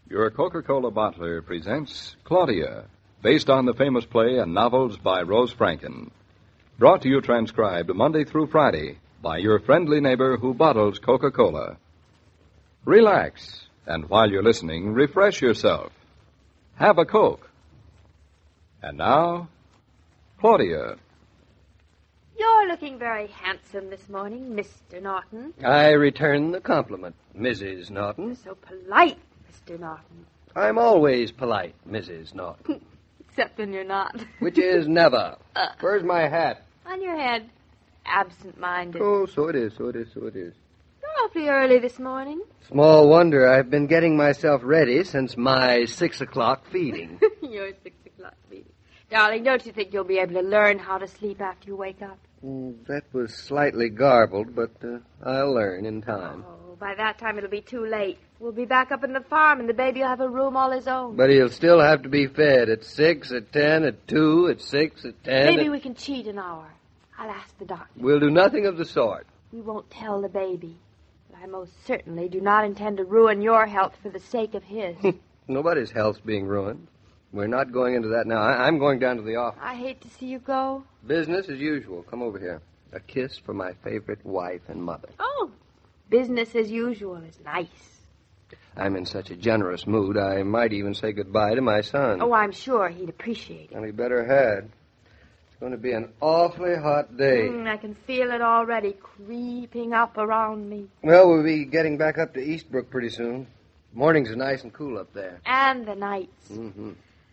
Your Coca-Cola bottler presents Claudia, based on the famous play and novels by Rose Franken. Brought to you transcribed Monday through Friday by your friendly neighbor who bottles Coca-Cola. Relax, and while you're listening, refresh yourself. Have a Coke. And now, Claudia. You're looking very handsome this morning, Mr. Norton. I return the compliment, Mrs. Norton. You're so polite, Mr. Norton. I'm always polite, Mrs. Norton. Except when you're not. Which is never. Where's my hat? On your head. Absent-minded. Oh, so it is. You're awfully early this morning. Small wonder I've been getting myself ready since my 6 o'clock feeding. Your 6 o'clock feeding. Darling, don't you think you'll be able to learn how to sleep after you wake up? That was slightly garbled, but I'll learn in time. Oh, by that time it'll be too late. We'll be back up in the farm, and the baby will have a room all his own. But he'll still have to be fed at 6, at 10, at 2, at 6, at 10. Maybe we can cheat an hour. I'll ask the doctor. We'll do nothing of the sort. We won't tell the baby. But I most certainly do not intend to ruin your health for the sake of his. Nobody's health's being ruined. We're not going into that now. I'm going down to the office. I hate to see you go. Business as usual. Come over here. A kiss for my favorite wife and mother. Oh, business as usual is nice. I'm in such a generous mood, I might even say goodbye to my son. Oh, I'm sure he'd appreciate it. And he better had. It's going to be an awfully hot day. I can feel it already creeping up around me. Well, we'll be getting back up to Eastbrook pretty soon. Mornings are nice and cool up there. And the nights. Mm-hmm.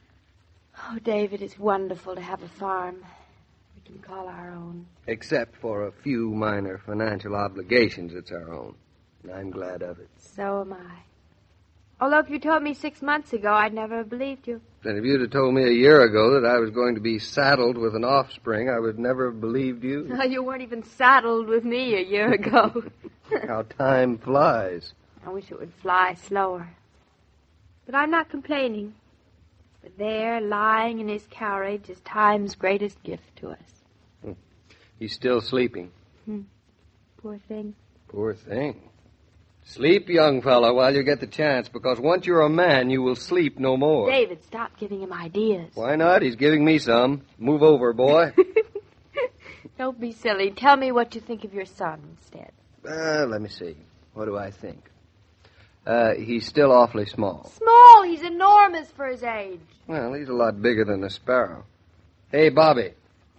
Oh, David, it's wonderful to have a farm we can call our own. Except for a few minor financial obligations, it's our own. And I'm glad of it. So am I. Although if you told me 6 months ago, I'd never have believed you. And if you'd have told me a year ago that I was going to be saddled with an offspring, I would never have believed you. Well, you weren't even saddled with me a year ago. How time flies. I wish it would fly slower. But I'm not complaining. But there, lying in his carriage, is time's greatest gift to us. He's still sleeping. Poor thing. Poor thing. Sleep, young fellow, while you get the chance, because once you're a man, you will sleep no more. David, stop giving him ideas. Why not? He's giving me some. Move over, boy. Don't be silly. Tell me what you think of your son instead. Let me see. What do I think? He's still awfully small. Small? He's enormous for his age. Well, he's a lot bigger than a sparrow. Hey, Bobby.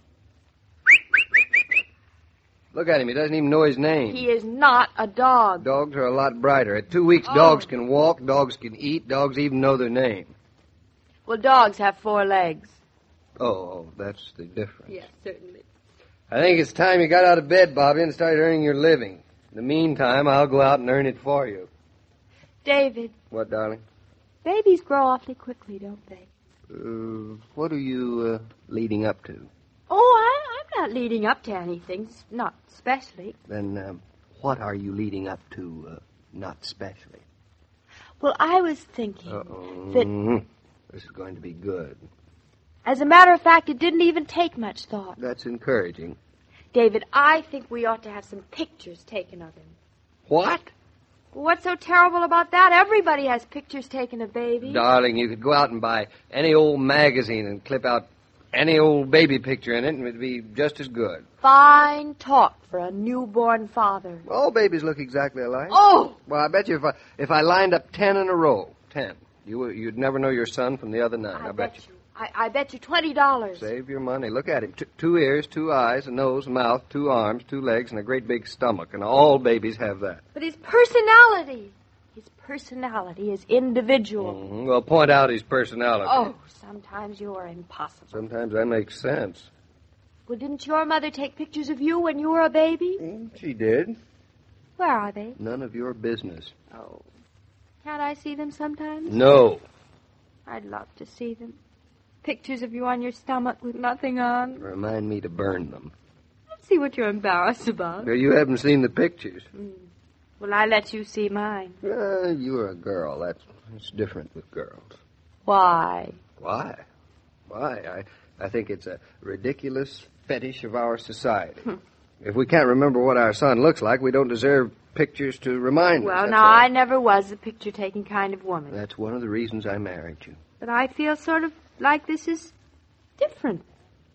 Look at him. He doesn't even know his name. He is not a dog. Dogs are a lot brighter. At 2 weeks, dogs can walk, dogs can eat, dogs even know their name. Well, dogs have 4 legs. Oh, that's the difference. Yes, certainly. I think it's time you got out of bed, Bobby, and started earning your living. In the meantime, I'll go out and earn it for you. David. What, darling? Babies grow awfully quickly, don't they? What are you leading up to? Oh, I'm not leading up to anything, not specially. Then what are you leading up to, not specially? Well, I was thinking that... This is going to be good. As a matter of fact, it didn't even take much thought. That's encouraging. David, I think we ought to have some pictures taken of him. What? What's so terrible about that? Everybody has pictures taken of babies. Darling, you could go out and buy any old magazine and clip out any old baby picture in it, and it'd be just as good. Fine talk for a newborn father. All babies look exactly alike. Oh! Well, I bet you if I lined up 10 in a row, 10, you'd never know your son from the other 9. I bet you. I bet you $20. Save your money. Look at him. 2 ears, 2 eyes, a nose, a mouth, 2 arms, 2 legs, and a great big stomach. And all babies have that. But his personality. His personality is individual. Mm-hmm. Well, point out his personality. Oh, sometimes you are impossible. Sometimes that makes sense. Well, didn't your mother take pictures of you when you were a baby? She did. Where are they? None of your business. Oh. Can't I see them sometimes? No. I'd love to see them. Pictures of you on your stomach with nothing on. Remind me to burn them. Let's see what you're embarrassed about. Well, you haven't seen the pictures. Well, I let you see mine. You're a girl. That's different with girls. Why? Why? Why? I think it's a ridiculous fetish of our society. If we can't remember what our son looks like, we don't deserve pictures to remind us. Well, that's now, all. I never was a picture-taking kind of woman. That's one of the reasons I married you. But I feel sort of like this is different.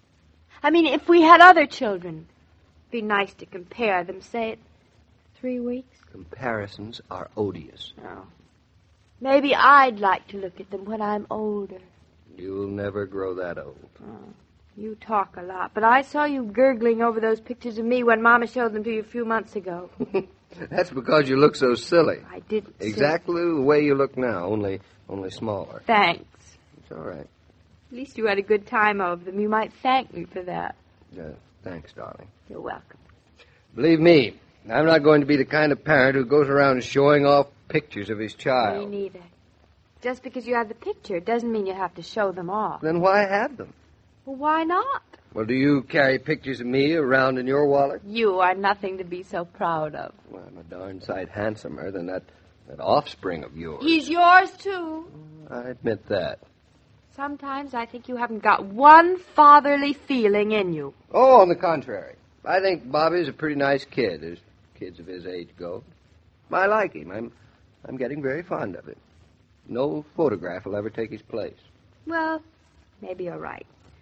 I mean, if we had other children, it'd be nice to compare them, say, at 3 weeks. Comparisons are odious. Oh. Maybe I'd like to look at them when I'm older. You'll never grow that old. Oh, you talk a lot, but I saw you gurgling over those pictures of me when Mama showed them to you a few months ago. That's because you look so silly. I didn't. Exactly the way you look now, only smaller. Thanks. It's all right. At least you had a good time over them. You might thank me for that. Thanks, darling. You're welcome. Believe me, I'm not going to be the kind of parent who goes around showing off pictures of his Me child. neither. Just because you have the picture doesn't mean you have to show them off. Then why have them? Well, why not? Well, do you carry pictures of me around in your wallet? You are nothing to be so proud of. Well, I'm a darn sight handsomer than that offspring of yours. He's yours, too. I admit that. Sometimes I think you haven't got one fatherly feeling in you. Oh, on the contrary. I think Bobby's a pretty nice kid, as kids of his age go. I like him. I'm getting very fond of him. No photograph will ever take his place. Well, maybe you're right.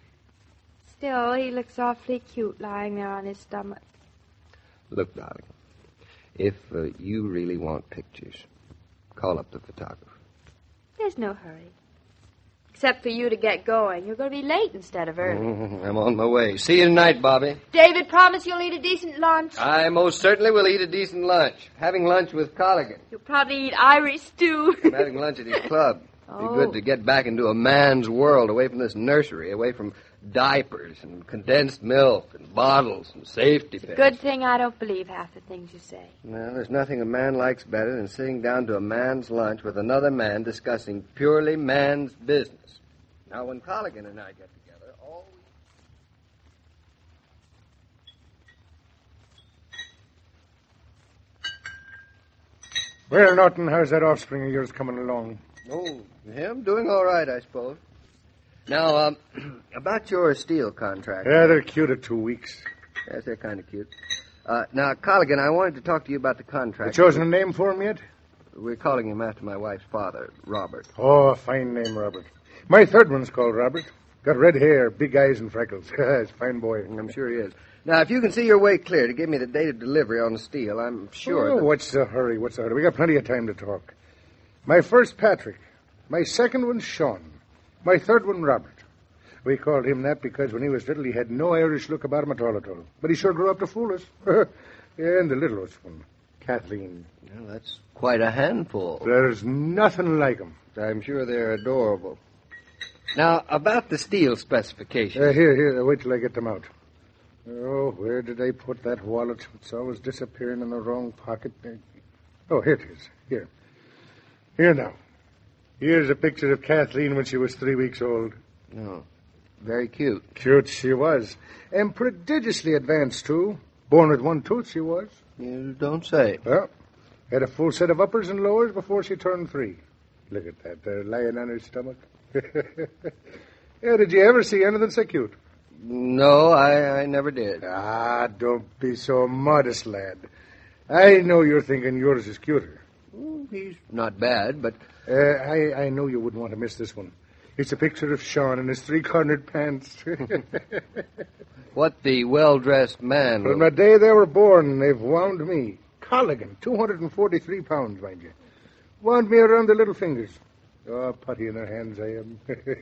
Still, he looks awfully cute lying there on his stomach. Look, darling, if you really want pictures, call up the photographer. There's no hurry. Except for you to get going. You're going to be late instead of early. I'm on my way. See you tonight, Bobby. David, promise you'll eat a decent lunch. I most certainly will eat a decent lunch. Having lunch with Colligan. You'll probably eat Irish stew. I'm having lunch at his club. Oh. Be good to get back into a man's world, away from this nursery, away from diapers and condensed milk and bottles and safety pins. Good thing I don't believe half the things you say. Well, there's nothing a man likes better than sitting down to a man's lunch with another man discussing purely man's business. Now, when Colligan and I get together, all Well, Norton, how's that offspring of yours coming along? Oh, him doing all right, I suppose. Now, about your steel contract. Yeah, they're cute at 2 weeks. Yes, they're kind of cute. Now, Colligan, I wanted to talk to you about the contract. You chosen a name for him yet? We're calling him after my wife's father, Robert. Oh, a fine name, Robert. My third one's called Robert. Got red hair, big eyes, and freckles. He's a fine boy. I'm sure he is. Now, if you can see your way clear to give me the date of delivery on the steel, I'm sure. Oh, what's the hurry? We got plenty of time to talk. My first, Patrick. My second one, Sean. My third one, Robert. We called him that because when he was little, he had no Irish look about him at all. But he sure grew up to fool us. And the littlest one, Kathleen. Well, that's quite a handful. There's nothing like him. I'm sure they're adorable. Now, about the steel specifications. Here, wait till I get them out. Oh, where did I put that wallet? It's always disappearing in the wrong pocket. Oh, here it is. Here now. Here's a picture of Kathleen when she was 3 weeks old. Oh, very cute. Cute she was. And prodigiously advanced, too. Born with one tooth, she was. You don't say. Well, had a full set of uppers and lowers before she turned 3. Look at that, there, lying on her stomach. Yeah, did you ever see anything so cute? No, I never did. Ah, don't be so modest, lad. I know you're thinking yours is cuter. He's not bad, but... I know you wouldn't want to miss this one. It's a picture of Sean in his 3-cornered pants. What the well-dressed man... From the day they were born, they've wound me. Colligan, 243 pounds, mind you. Wound me around the little fingers. Oh, putty in their hands I am.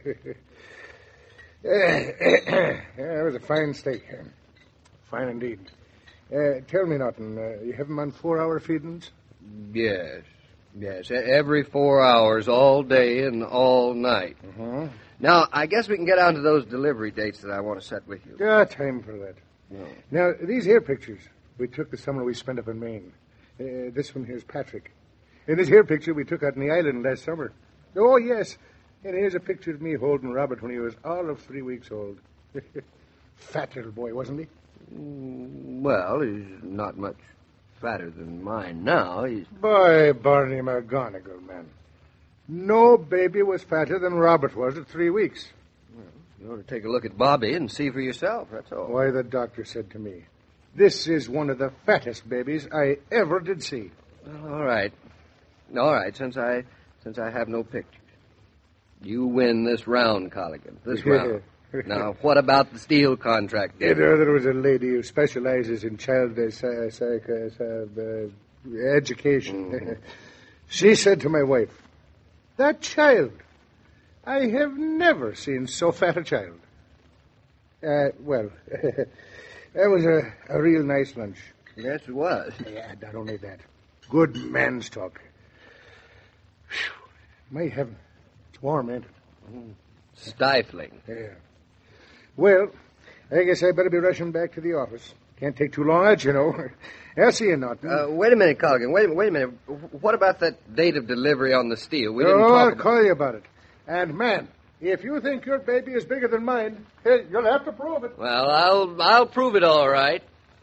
Yeah, it was a fine steak. Fine indeed. Tell me, Norton, you have them on 4-hour feedings? Yes. Every 4 hours, all day and all night. Uh-huh. Now, I guess we can get on to those delivery dates that I want to set with you. Yeah, time for that. No. Now, these here pictures we took the summer we spent up in Maine. This one here's Patrick. And this here picture we took out on the island last summer. Oh, yes. And here's a picture of me holding Robert when he was all of 3 weeks old. Fat little boy, wasn't he? Well, he's not much fatter than mine now. He's... By Barney McGonigal, man. No baby was fatter than Robert was at 3 weeks. You ought to take a look at Bobby and see for yourself, that's all. Why, the doctor said to me, This is one of the fattest babies I ever did see. Well, all right. All right, since I have no pictures. You win this round, Colligan. This round. Now, what about the steel contract, David? There was a lady who specializes in child education. Mm-hmm. She said to my wife, "That child, I have never seen so fat a child." Well, that was a real nice lunch. Yes, it was. Yeah, not only that. Good man's talk. Whew. My heaven. It's warm, ain't it? Stifling. Yeah. Well, I guess I better be rushing back to the office. Can't take too long out, you know. I'll see you, Norton. Wait a minute, Colligan. Wait a minute. What about that date of delivery on the steel? We didn't talk I'll about... call you about it. And, man, if you think your baby is bigger than mine, hey, you'll have to prove it. Well, I'll prove it all right.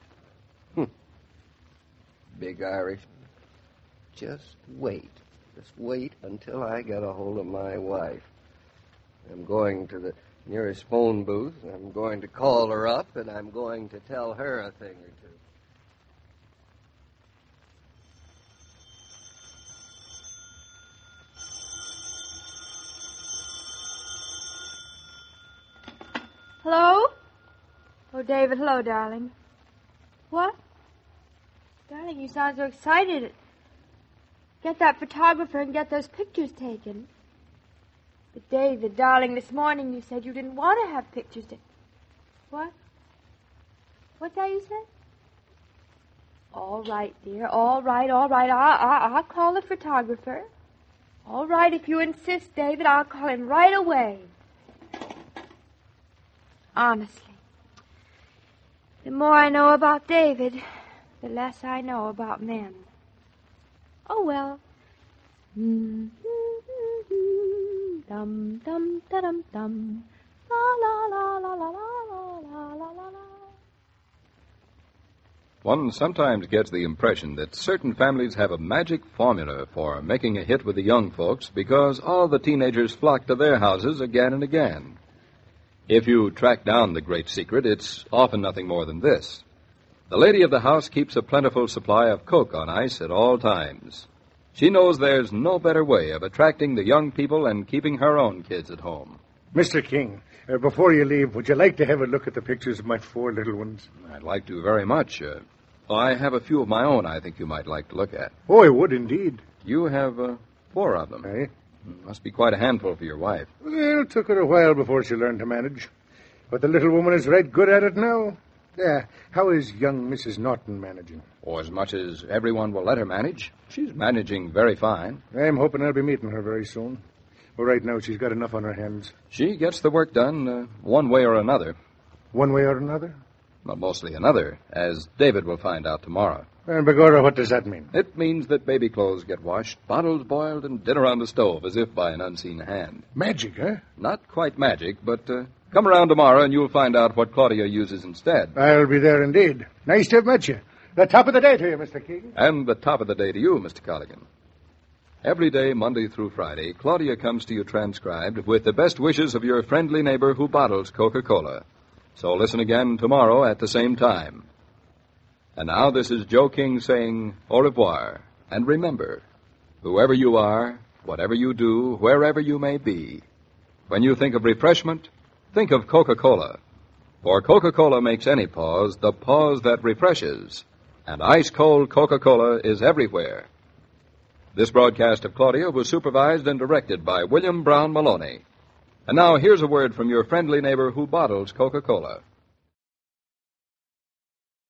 Big Irishman. Just wait. Just wait until I get a hold of my wife. I'm going to the nearest phone booth. I'm going to call her up, and I'm going to tell her a thing or two. Hello? Oh, David, hello, darling. What? Darling, you sound so excited. Get that photographer and get those pictures taken. But, David, darling, this morning you said you didn't want to have pictures taken. What? What's that you said? All right, dear. All right. I'll call the photographer. All right, if you insist, David, I'll call him right away. Honestly, the more I know about David, the less I know about men. Oh, well. Dum dum da dum dum. La la la la la la la la la la. One sometimes gets the impression that certain families have a magic formula for making a hit with the young folks because all the teenagers flock to their houses again and again. If you track down the great secret, it's often nothing more than this. The lady of the house keeps a plentiful supply of Coke on ice at all times. She knows there's no better way of attracting the young people and keeping her own kids at home. Mr. King, before you leave, would you like to have a look at the pictures of my 4 little ones? I'd like to very much. I have a few of my own I think you might like to look at. Oh, I would indeed. You have 4 of them. Eh? Must be quite a handful for your wife. Well, it took her a while before she learned to manage. But the little woman is right good at it now. How is young Mrs. Norton managing? Or as much as everyone will let her manage. She's managing very fine. I'm hoping I'll be meeting her very soon. Well, right now she's got enough on her hands. She gets the work done one way or another. One way or another? Well, mostly another, as David will find out tomorrow. And begorra, what does that mean? It means that baby clothes get washed, bottles boiled, and dinner on the stove, as if by an unseen hand. Magic, huh? Not quite magic, but come around tomorrow and you'll find out what Claudia uses instead. I'll be there indeed. Nice to have met you. The top of the day to you, Mr. King. And the top of the day to you, Mr. Colligan. Every day, Monday through Friday, Claudia comes to you transcribed with the best wishes of your friendly neighbor who bottles Coca-Cola. So listen again tomorrow at the same time. And now this is Joe King saying au revoir. And remember, whoever you are, whatever you do, wherever you may be, when you think of refreshment, think of Coca-Cola. For Coca-Cola makes any pause the pause that refreshes. And ice-cold Coca-Cola is everywhere. This broadcast of Claudia was supervised and directed by William Brown Maloney. And now here's a word from your friendly neighbor who bottles Coca-Cola.